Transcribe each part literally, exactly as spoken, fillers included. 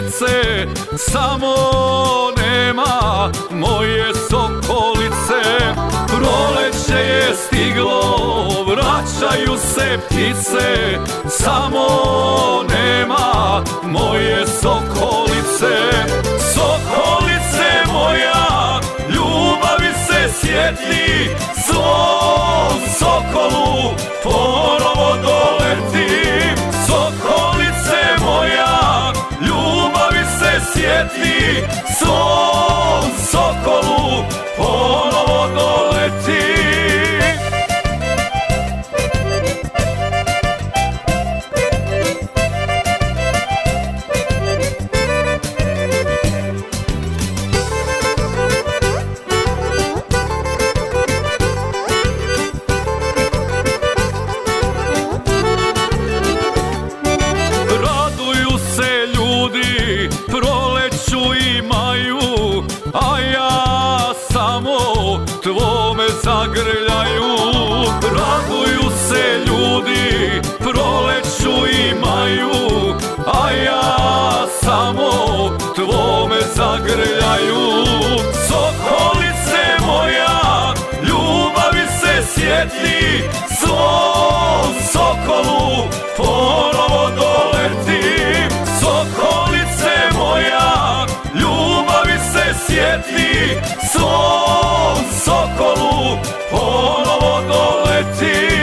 ptice, samo nema moje sokolice. Proleće je stiglo, vraćaju se ptice, samo nema moje sokolice. Sokolice moja, ljubavi se sjeti, svom sokolu ponovo doletim. Sokolice moja, ljubavi se sjeti, svom sokolu ponovo doletim. Proleću imaju, a ja samo tvome zagrljaju. Raduju se ljudi, proleću imaju, a ja samo tvome zagrljaju. Sokolice moja, ljubavi se sjeti, svom sokolu ponovo doletim. Sokolice moja, ljubavi se sjeti, svom sokolu ponovo doletim.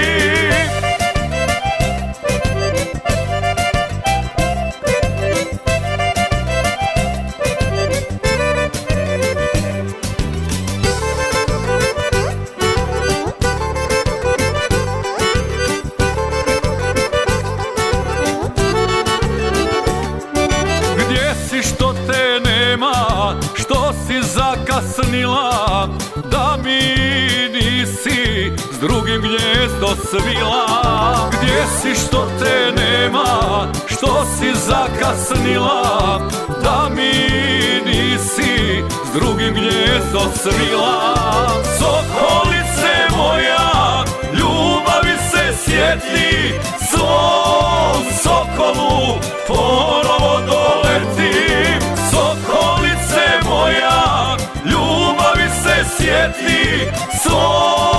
Što te nema, što si zakasnila, da mi nisi s drugim gnjezdo svila. Gdje si što te nema, što si zakasnila, da mi nisi s drugim gnjezdo svila. Sokolice moja, ljubavi se sjeti, svom sokolu ponovo doletim. Sokolice moja, ljubavi se sjeti, svom